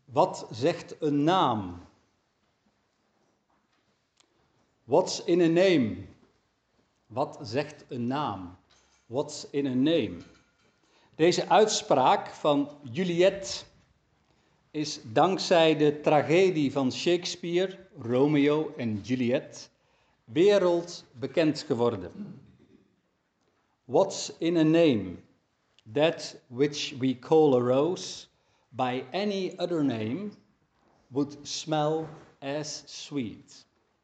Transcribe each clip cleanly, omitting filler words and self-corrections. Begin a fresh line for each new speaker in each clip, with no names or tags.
Wat zegt een naam? What's in a name? Wat zegt een naam? What's in a name? Deze uitspraak van Juliet is dankzij de tragedie van Shakespeare, Romeo en Juliet, wereldbekend geworden. What's in a name? That which we call a rose, by any other name, would smell as sweet.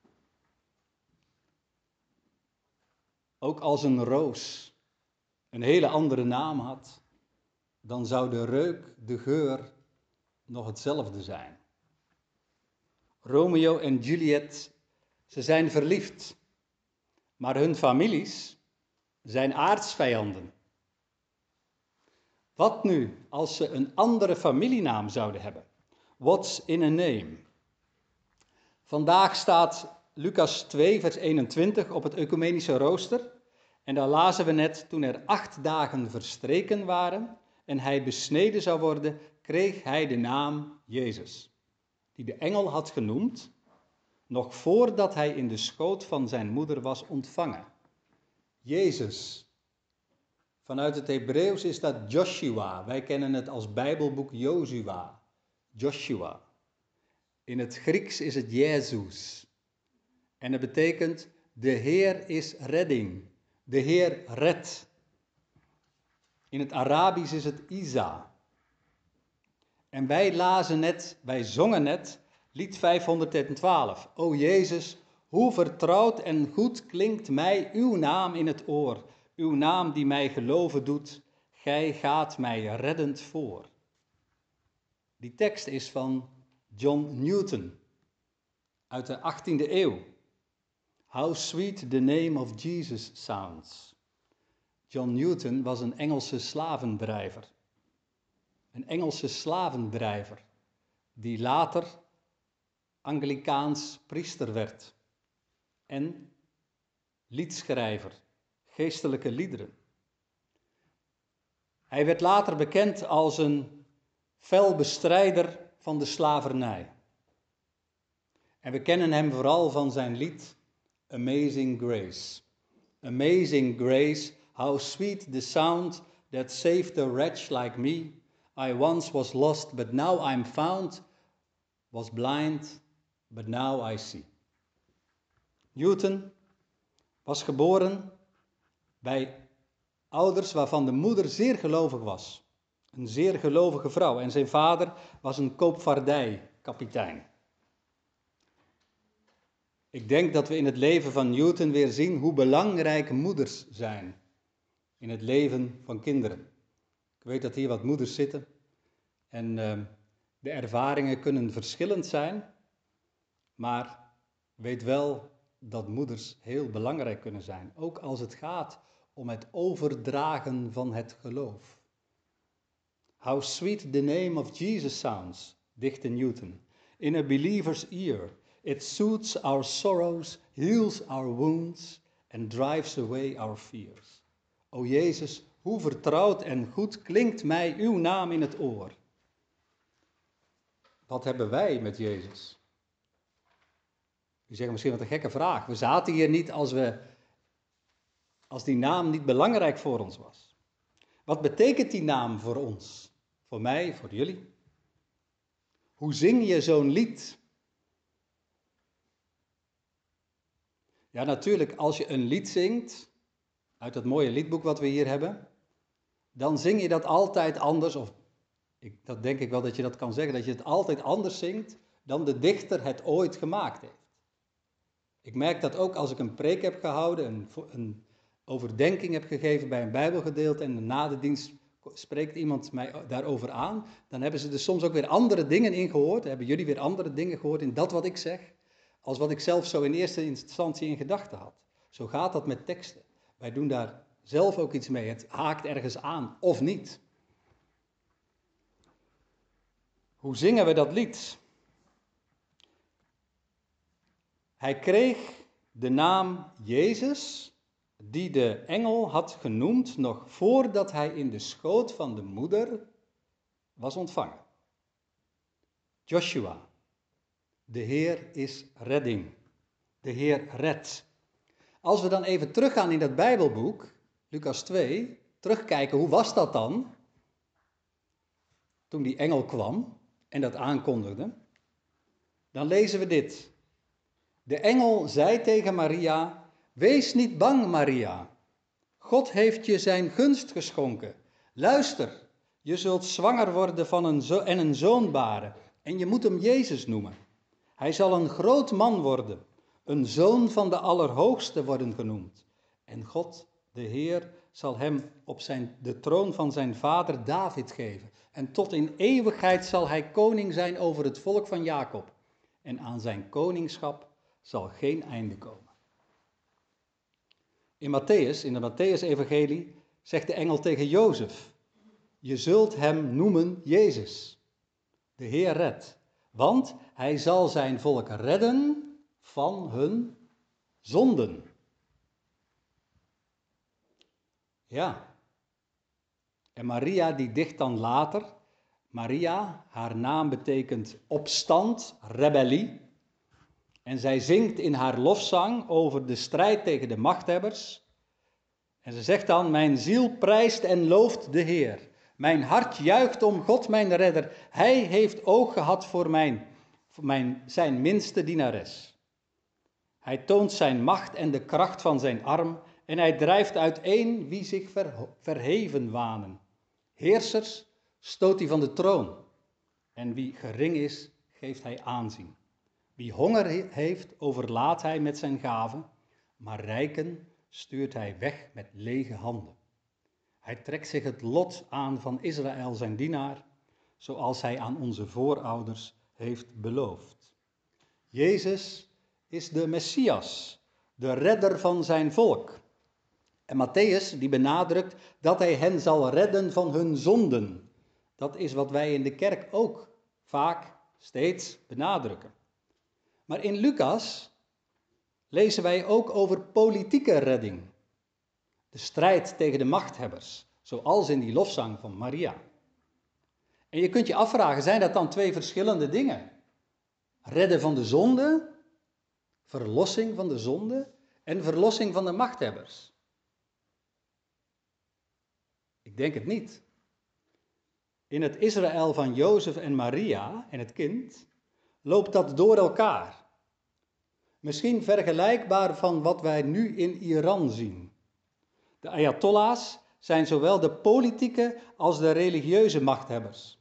Ook als een roos een hele andere naam had, dan zou de reuk, de geur, nog hetzelfde zijn. Romeo en Juliet, ze zijn verliefd, maar hun families zijn aartsvijanden. Wat nu als ze een andere familienaam zouden hebben? What's in a name? Vandaag staat Lucas 2, vers 21 op het ecumenische rooster. En daar lazen we net, toen er 8 dagen verstreken waren en hij besneden zou worden, kreeg hij de naam Jezus, die de engel had genoemd, nog voordat hij in de schoot van zijn moeder was ontvangen. Jezus. Vanuit het Hebreeuws is dat Joshua. Wij kennen het als Bijbelboek Jozua. Joshua. In het Grieks is het Jezus. En het betekent, de Heer is redding. De Heer redt. In het Arabisch is het Isa. En wij zongen net, lied 512. O Jezus, hoe vertrouwd en goed klinkt mij uw naam in het oor. Uw naam die mij geloven doet, gij gaat mij reddend voor. Die tekst is van John Newton uit de 18e eeuw. How sweet the name of Jesus sounds. John Newton was een Engelse slavendrijver. Een Engelse slavendrijver die later Anglikaans priester werd en liedschrijver, geestelijke liederen. Hij werd later bekend als een fel bestrijder van de slavernij. En we kennen hem vooral van zijn lied Amazing Grace. Amazing Grace, how sweet the sound that saved a wretch like me. I once was lost, but now I'm found, was blind, but now I see. Newton was geboren bij ouders waarvan de moeder zeer gelovig was. Een zeer gelovige vrouw. En zijn vader was een koopvaardijkapitein. Ik denk dat we in het leven van Newton weer zien hoe belangrijk moeders zijn. In het leven van kinderen. Ik weet dat hier wat moeders zitten. En de ervaringen kunnen verschillend zijn. Maar weet wel dat moeders heel belangrijk kunnen zijn. Ook als het gaat om het overdragen van het geloof. How sweet the name of Jesus sounds, dichtte Newton. In a believer's ear, it soothes our sorrows, heals our wounds and drives away our fears. O Jezus, hoe vertrouwd en goed klinkt mij uw naam in het oor. Wat hebben wij met Jezus? U zegt misschien wat een gekke vraag. We zaten hier niet als die naam niet belangrijk voor ons was. Wat betekent die naam voor ons? Voor mij, voor jullie? Hoe zing je zo'n lied? Ja, natuurlijk, als je een lied zingt, uit dat mooie liedboek wat we hier hebben, dan zing je dat altijd anders, dat denk ik wel dat je dat kan zeggen, dat je het altijd anders zingt dan de dichter het ooit gemaakt heeft. Ik merk dat ook als ik een preek heb gehouden, een overdenking heb gegeven bij een Bijbelgedeelte en na de dienst spreekt iemand mij daarover aan, dan hebben ze er soms ook weer andere dingen in gehoord, hebben jullie weer andere dingen gehoord in dat wat ik zeg, als wat ik zelf zo in eerste instantie in gedachten had. Zo gaat dat met teksten. Wij doen daar zelf ook iets mee, het haakt ergens aan of niet. Hoe zingen we dat lied? Hij kreeg de naam Jezus, die de engel had genoemd nog voordat hij in de schoot van de moeder was ontvangen. Joshua. De Heer is redding. De Heer redt. Als we dan even teruggaan in dat Bijbelboek, Lucas 2, terugkijken, hoe was dat dan? Toen die engel kwam en dat aankondigde, dan lezen we dit. De engel zei tegen Maria, wees niet bang, Maria. God heeft je zijn gunst geschonken. Luister, je zult zwanger worden van een zoon baren en je moet hem Jezus noemen. Hij zal een groot man worden, een zoon van de Allerhoogste worden genoemd. En God, de Heer, zal hem op de troon van zijn vader David geven. En tot in eeuwigheid zal hij koning zijn over het volk van Jacob. En aan zijn koningschap zal geen einde komen. In de Mattheüs-evangelie, zegt de engel tegen Jozef, je zult hem noemen Jezus, de Heer redt. Want hij zal zijn volk redden van hun zonden. Ja. En Maria die dicht dan later. Maria, haar naam betekent opstand, rebellie. En zij zingt in haar lofzang over de strijd tegen de machthebbers. En ze zegt dan, mijn ziel prijst en looft de Heer. Mijn hart juicht om God mijn redder. Hij heeft oog gehad voor zijn minste dienares. Hij toont zijn macht en de kracht van zijn arm en hij drijft uiteen wie zich verheven wanen. Heersers stoot hij van de troon en wie gering is, geeft hij aanzien. Wie honger heeft, overlaadt hij met zijn gaven, maar rijken stuurt hij weg met lege handen. Hij trekt zich het lot aan van Israël zijn dienaar, zoals hij aan onze voorouders heeft beloofd. Jezus is de Messias, de redder van zijn volk. En Matthäus die benadrukt dat hij hen zal redden van hun zonden. Dat is wat wij in de kerk ook vaak steeds benadrukken. Maar in Lucas lezen wij ook over politieke redding. De strijd tegen de machthebbers, zoals in die lofzang van Maria. En je kunt je afvragen, zijn dat dan twee verschillende dingen? Redden van de zonde, verlossing van de zonde en verlossing van de machthebbers? Ik denk het niet. In het Israël van Jozef en Maria en het kind loopt dat door elkaar. Misschien vergelijkbaar van wat wij nu in Iran zien. De Ayatollahs zijn zowel de politieke als de religieuze machthebbers.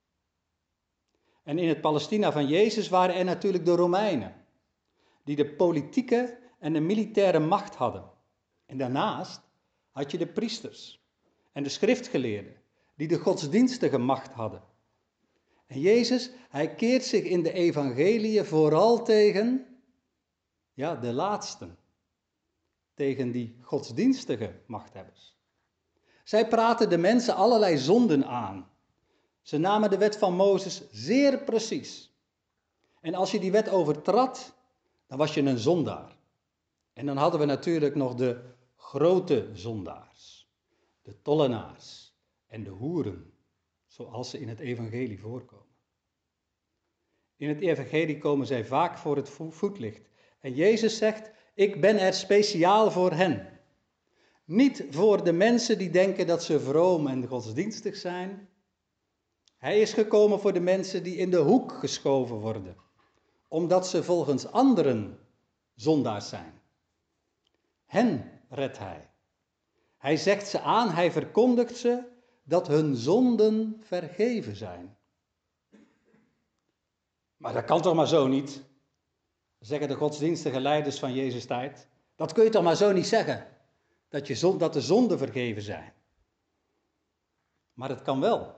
En in het Palestina van Jezus waren er natuurlijk de Romeinen, die de politieke en de militaire macht hadden. En daarnaast had je de priesters en de schriftgeleerden, die de godsdienstige macht hadden. En Jezus, hij keert zich in de evangeliën vooral tegen, de laatsten. Tegen die godsdienstige machthebbers. Zij praten de mensen allerlei zonden aan. Ze namen de wet van Mozes zeer precies. En als je die wet overtrad, dan was je een zondaar. En dan hadden we natuurlijk nog de grote zondaars. De tollenaars en de hoeren, zoals ze in het evangelie voorkomen. In het evangelie komen zij vaak voor het voetlicht. En Jezus zegt, ik ben er speciaal voor hen. Niet voor de mensen die denken dat ze vroom en godsdienstig zijn. Hij is gekomen voor de mensen die in de hoek geschoven worden, omdat ze volgens anderen zondaars zijn. Hen redt hij. Hij zegt ze aan, hij verkondigt ze dat hun zonden vergeven zijn. Maar dat kan toch maar zo niet, zeggen de godsdienstige leiders van Jezus' tijd. Dat kun je toch maar zo niet zeggen, dat de zonden vergeven zijn. Maar het kan wel.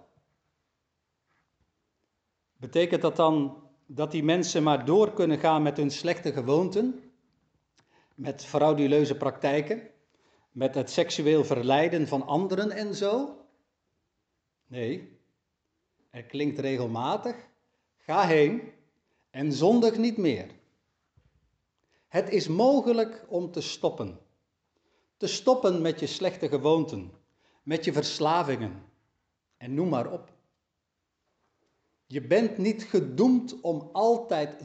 Betekent dat dan dat die mensen maar door kunnen gaan met hun slechte gewoonten, met frauduleuze praktijken, met het seksueel verleiden van anderen en zo? Nee, er klinkt regelmatig, ga heen en zondig niet meer. Het is mogelijk om te stoppen. Te stoppen met je slechte gewoonten, met je verslavingen en noem maar op. Je bent niet gedoemd om altijd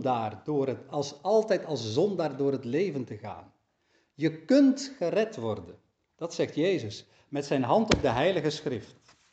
als zondaar door het leven te gaan. Je kunt gered worden. Dat zegt Jezus met zijn hand op de Heilige Schrift.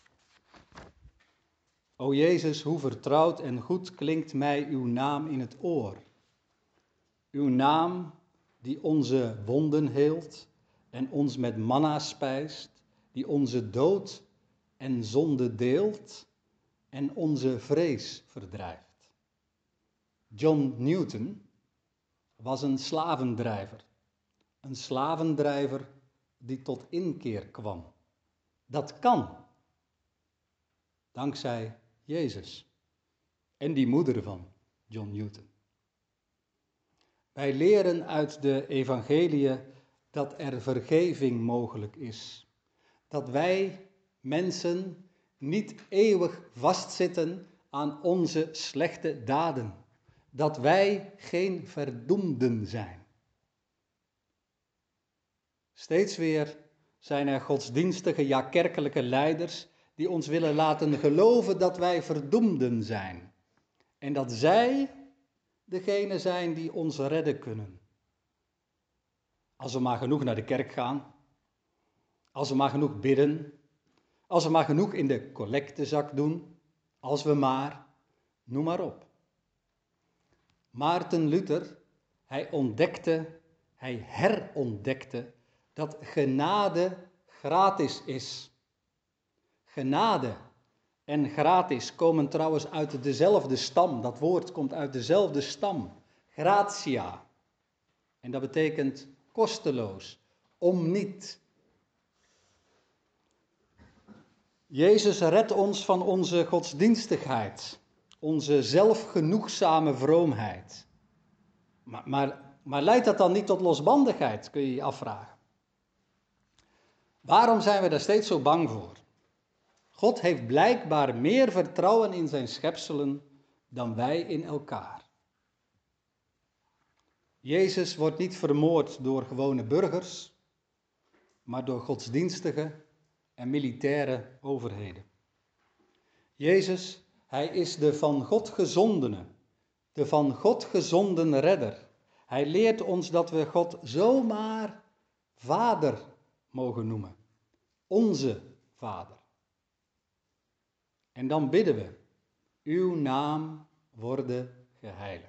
O Jezus, hoe vertrouwd en goed klinkt mij uw naam in het oor. Uw naam die onze wonden heelt en ons met manna spijst, die onze dood en zonde deelt en onze vrees verdrijft. John Newton was een slavendrijver. Een slavendrijver die tot inkeer kwam. Dat kan. Dankzij Jezus. En die moeder van John Newton. Wij leren uit de evangeliën dat er vergeving mogelijk is. Dat wij mensen niet eeuwig vastzitten aan onze slechte daden. Dat wij geen verdoemden zijn. Steeds weer zijn er godsdienstige, ja kerkelijke leiders die ons willen laten geloven dat wij verdoemden zijn. En dat zij degene zijn die ons redden kunnen. Als we maar genoeg naar de kerk gaan. Als we maar genoeg bidden. Als we maar genoeg in de collectezak doen. Als we maar, noem maar op. Maarten Luther, hij herontdekte dat genade gratis is. Genade en gratis komen trouwens uit dezelfde stam. Dat woord komt uit dezelfde stam. Gratia. En dat betekent kosteloos, om niet. Jezus redt ons van onze godsdienstigheid, onze zelfgenoegzame vroomheid. Maar leidt dat dan niet tot losbandigheid, kun je je afvragen. Waarom zijn we daar steeds zo bang voor? God heeft blijkbaar meer vertrouwen in zijn schepselen dan wij in elkaar. Jezus wordt niet vermoord door gewone burgers, maar door godsdienstige en militaire overheden. Jezus, hij is de van God gezondene, de van God gezonden redder. Hij leert ons dat we God zomaar Vader mogen noemen. Onze Vader. En dan bidden we, uw naam worden geheiligd.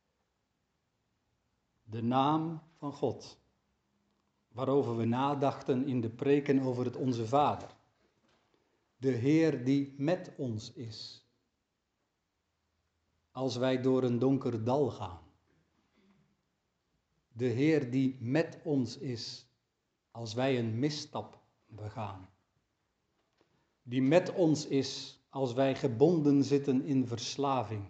De naam van God, waarover we nadachten in de preken over het Onze Vader. De Heer die met ons is, als wij door een donker dal gaan. De Heer die met ons is, als wij een misstap begaan. Die met ons is, als wij gebonden zitten in verslaving.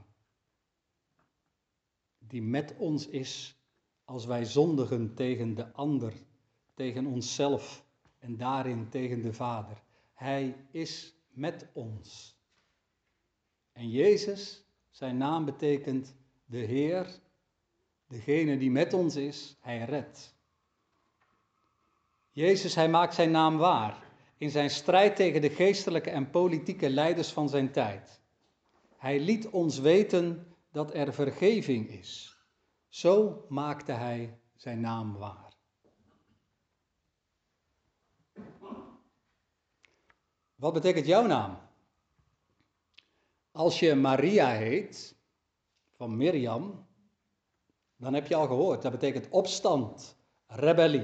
Die met ons is, als wij zondigen tegen de ander, tegen onszelf en daarin tegen de Vader. Hij is met ons. En Jezus, zijn naam betekent de Heer, degene die met ons is, hij redt. Jezus, hij maakt zijn naam waar in zijn strijd tegen de geestelijke en politieke leiders van zijn tijd. Hij liet ons weten dat er vergeving is. Zo maakte hij zijn naam waar. Wat betekent jouw naam? Als je Maria heet, van Mirjam, dan heb je al gehoord. Dat betekent opstand, rebellie.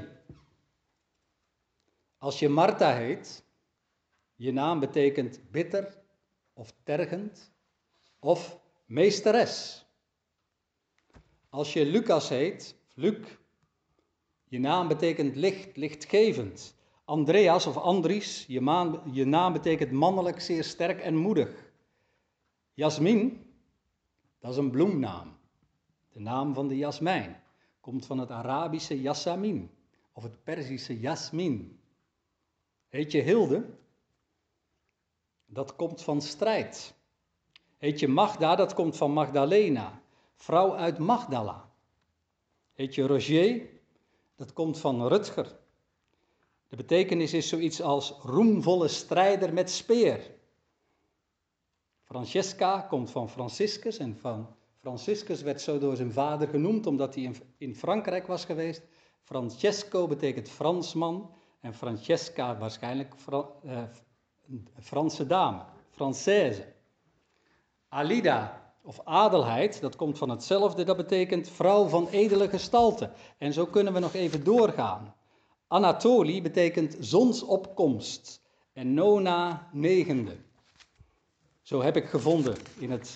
Als je Martha heet, je naam betekent bitter of tergend of meesteres. Als je Lucas heet, Luc, je naam betekent licht, lichtgevend. Andreas of Andries, je naam betekent mannelijk, zeer sterk en moedig. Jasmin, dat is een bloemnaam. De naam van de jasmijn komt van het Arabische Yasamin of het Perzische Jasmin. Heet je Hilde? Dat komt van strijd. Heet je Magda? Dat komt van Magdalena, vrouw uit Magdala. Heet je Roger? Dat komt van Rutger. De betekenis is zoiets als roemvolle strijder met speer. Francesca komt van Franciscus en van Franciscus werd zo door zijn vader genoemd omdat hij in Frankrijk was geweest. Francesco betekent Fransman en Francesca waarschijnlijk een Franse dame, Française. Alida of adelheid, dat komt van hetzelfde, dat betekent vrouw van edele gestalte. En zo kunnen we nog even doorgaan. Anatolie betekent zonsopkomst en Nona negende. Zo heb ik gevonden in het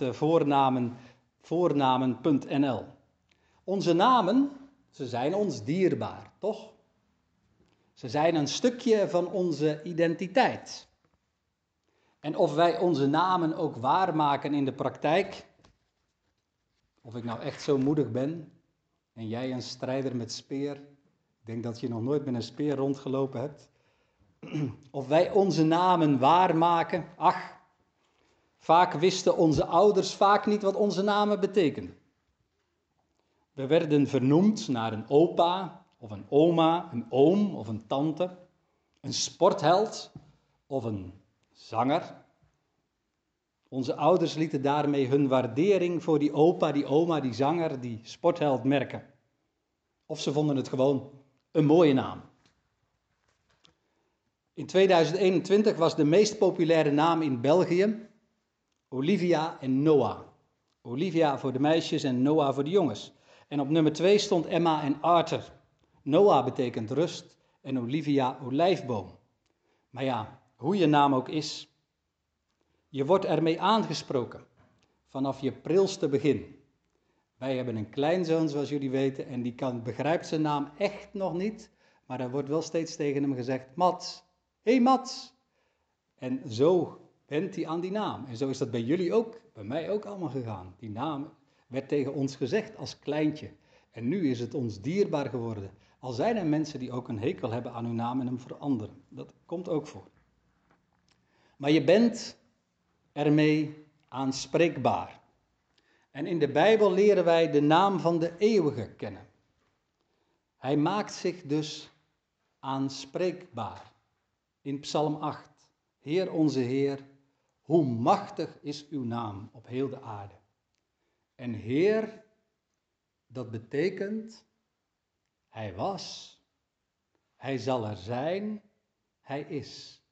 voornamen.nl. Onze namen, ze zijn ons dierbaar, toch? Ze zijn een stukje van onze identiteit. En of wij onze namen ook waarmaken in de praktijk, of ik nou echt zo moedig ben en jij een strijder met speer, ik denk dat je nog nooit met een speer rondgelopen hebt, of wij onze namen waarmaken, ach, vaak wisten onze ouders vaak niet wat onze namen betekenden. We werden vernoemd naar een opa of een oma, een oom of een tante, een sportheld of een zanger. Onze ouders lieten daarmee hun waardering voor die opa, die oma, die zanger, die sportheld merken. Of ze vonden het gewoon een mooie naam. In 2021 was de meest populaire naam in België Olivia en Noah. Olivia voor de meisjes en Noah voor de jongens. En op nummer 2 stond Emma en Arthur. Noah betekent rust en Olivia olijfboom. Maar ja, hoe je naam ook is, je wordt ermee aangesproken vanaf je prilste begin. Wij hebben een kleinzoon, zoals jullie weten, en die begrijpt zijn naam echt nog niet, maar er wordt wel steeds tegen hem gezegd, Mats, hé Mats. En zo bent hij aan die naam. En zo is dat bij jullie ook, bij mij ook allemaal gegaan. Die naam werd tegen ons gezegd als kleintje. En nu is het ons dierbaar geworden. Al zijn er mensen die ook een hekel hebben aan hun naam en hem veranderen. Dat komt ook voor. Maar je bent ermee aanspreekbaar. En in de Bijbel leren wij de naam van de eeuwige kennen. Hij maakt zich dus aanspreekbaar. In Psalm 8. Heer onze Heer, hoe machtig is uw naam op heel de aarde. En Heer, dat betekent, Hij was, Hij zal er zijn, Hij is.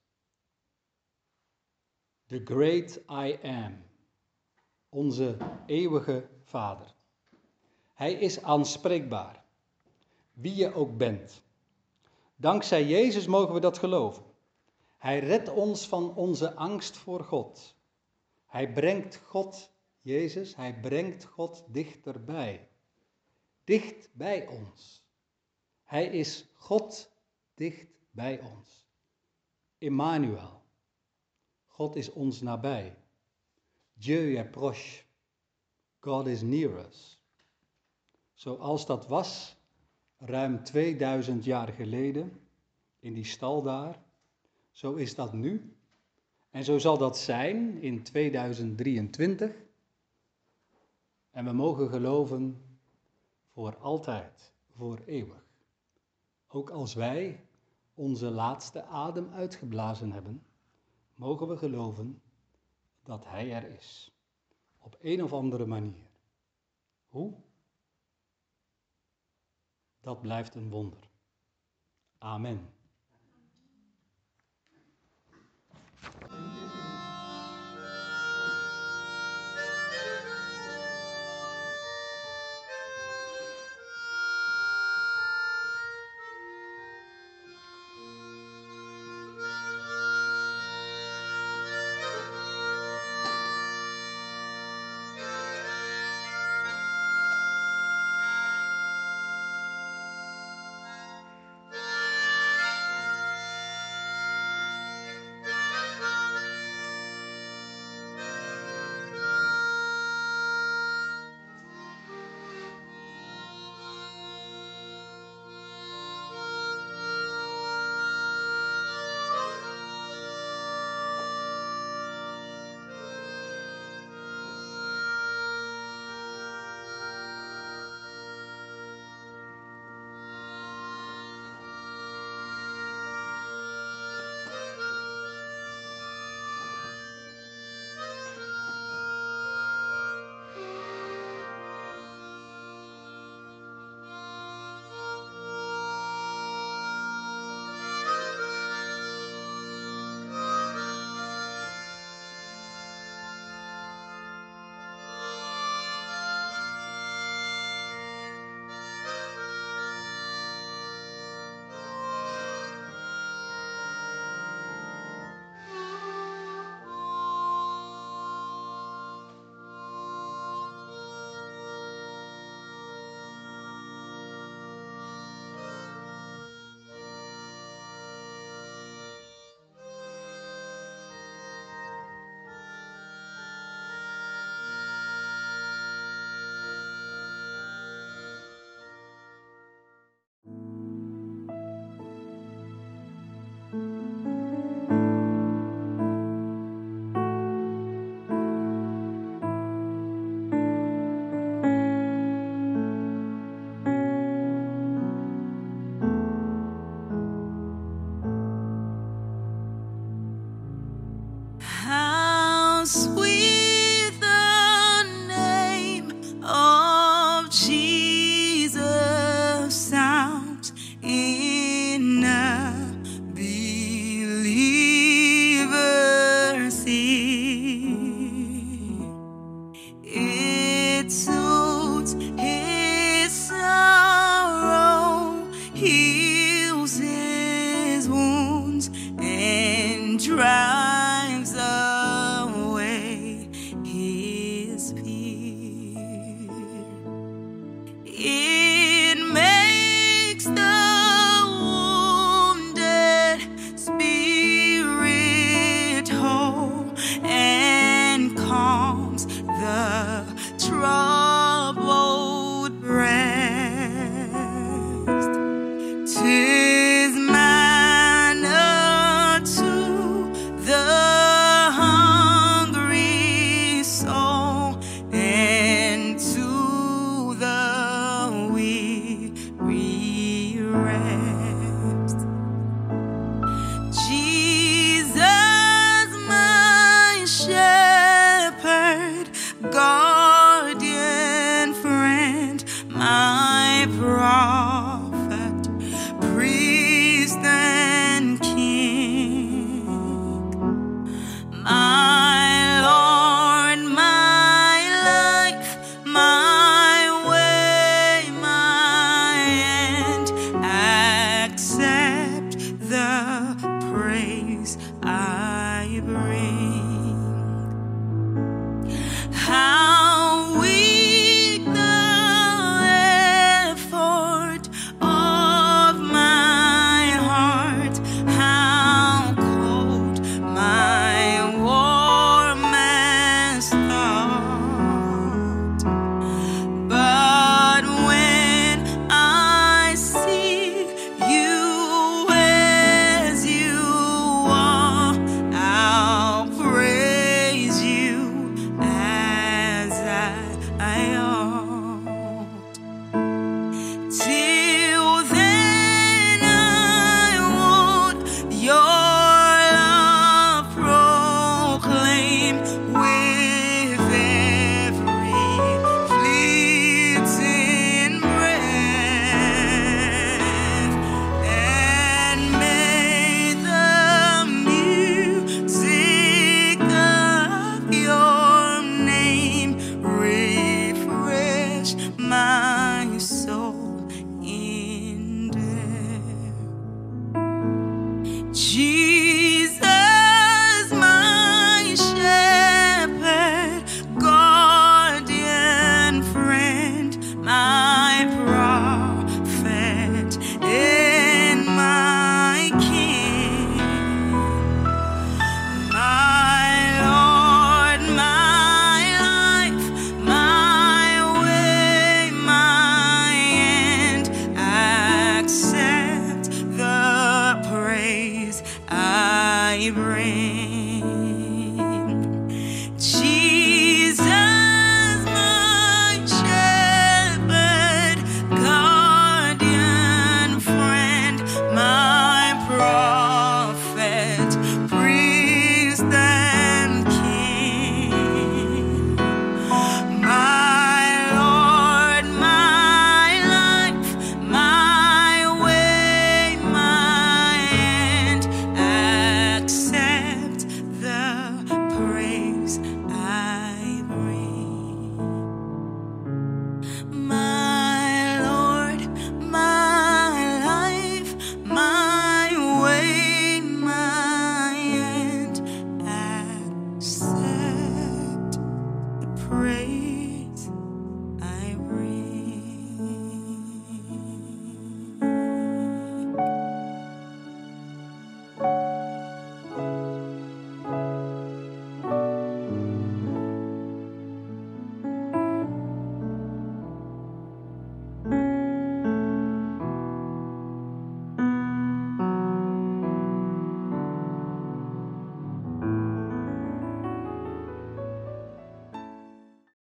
The great I am, onze eeuwige Vader. Hij is aanspreekbaar, wie je ook bent. Dankzij Jezus mogen we dat geloven. Hij redt ons van onze angst voor God. Hij brengt God, Jezus, hij brengt God dichterbij. Dicht bij ons. Hij is God dicht bij ons. Emmanuel. God is ons nabij. Dieu est proche. God is near us. Zoals dat was ruim 2000 jaar geleden in die stal daar, zo is dat nu. En zo zal dat zijn in 2023. En we mogen geloven voor altijd, voor eeuwig. Ook als wij onze laatste adem uitgeblazen hebben, mogen we geloven dat Hij er is. Op een of andere manier. Hoe? Dat blijft een wonder. Amen.